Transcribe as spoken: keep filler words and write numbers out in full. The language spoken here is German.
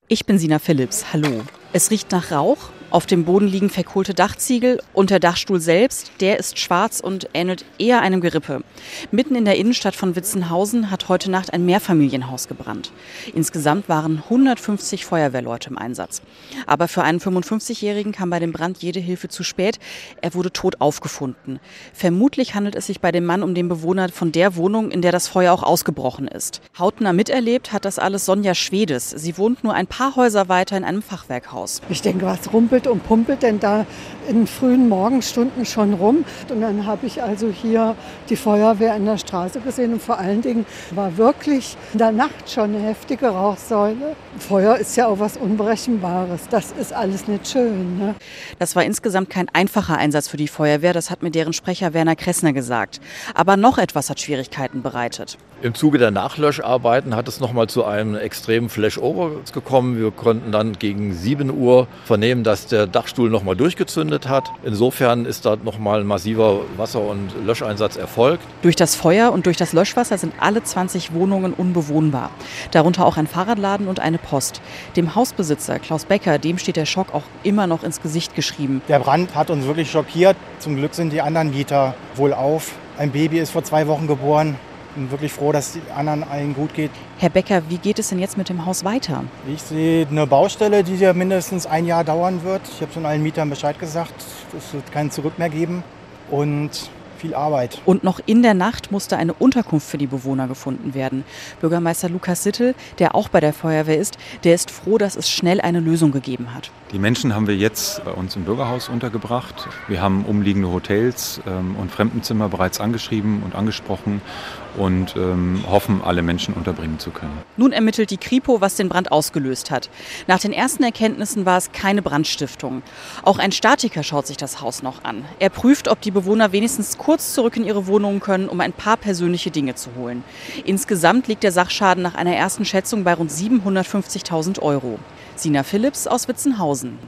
Ich bin Sina Phillips. Hallo. Es riecht nach Rauch. Auf dem Boden liegen verkohlte Dachziegel und der Dachstuhl selbst, der ist schwarz und ähnelt eher einem Gerippe. Mitten in der Innenstadt von Witzenhausen hat heute Nacht ein Mehrfamilienhaus gebrannt. Insgesamt waren hundertfünfzig Feuerwehrleute im Einsatz. Aber für einen fünfundfünfzigjährigen kam bei dem Brand jede Hilfe zu spät. Er wurde tot aufgefunden. Vermutlich handelt es sich bei dem Mann um den Bewohner von der Wohnung, in der das Feuer auch ausgebrochen ist. Hautnah miterlebt hat das alles Sonja Schwedes. Sie wohnt nur ein paar Häuser weiter in einem Fachwerkhaus. Ich denke, was rumpelt und pumpelt denn da in frühen Morgenstunden schon rum. Und dann habe ich also hier die Feuerwehr in der Straße gesehen und vor allen Dingen war wirklich in der Nacht schon eine heftige Rauchsäule. Feuer ist ja auch was Unberechenbares. Das ist alles nicht schön. Ne? Das war insgesamt kein einfacher Einsatz für die Feuerwehr, das hat mir deren Sprecher Werner Kressner gesagt. Aber noch etwas hat Schwierigkeiten bereitet. Im Zuge der Nachlöscharbeiten hat es nochmal zu einem extremen Flashover gekommen. Wir konnten dann gegen sieben Uhr vernehmen, dass der Dachstuhl nochmal durchgezündet hat. Insofern ist da nochmal ein massiver Wasser- und Löscheinsatz erfolgt. Durch das Feuer und durch das Löschwasser sind alle zwanzig Wohnungen unbewohnbar. Darunter auch ein Fahrradladen und eine Post. Dem Hausbesitzer Klaus Becker, dem steht der Schock auch immer noch ins Gesicht geschrieben. Der Brand hat uns wirklich schockiert. Zum Glück sind die anderen Mieter wohlauf. Ein Baby ist vor zwei Wochen geboren. Ich bin wirklich froh, dass die anderen allen gut geht. Herr Becker, wie geht es denn jetzt mit dem Haus weiter? Ich sehe eine Baustelle, die ja mindestens ein Jahr dauern wird. Ich habe schon allen Mietern Bescheid gesagt, es wird kein Zurück mehr geben und viel Arbeit. Und noch in der Nacht musste eine Unterkunft für die Bewohner gefunden werden. Bürgermeister Lukas Sittel, der auch bei der Feuerwehr ist, der ist froh, dass es schnell eine Lösung gegeben hat. Die Menschen haben wir jetzt bei uns im Bürgerhaus untergebracht. Wir haben umliegende Hotels ähm, und Fremdenzimmer bereits angeschrieben und angesprochen und ähm, hoffen, alle Menschen unterbringen zu können. Nun ermittelt die Kripo, was den Brand ausgelöst hat. Nach den ersten Erkenntnissen war es keine Brandstiftung. Auch ein Statiker schaut sich das Haus noch an. Er prüft, ob die Bewohner wenigstens kurz zurück in ihre Wohnungen können, um ein paar persönliche Dinge zu holen. Insgesamt liegt der Sachschaden nach einer ersten Schätzung bei rund siebenhundertfünfzigtausend Euro. Sina Phillips aus Witzenhausen.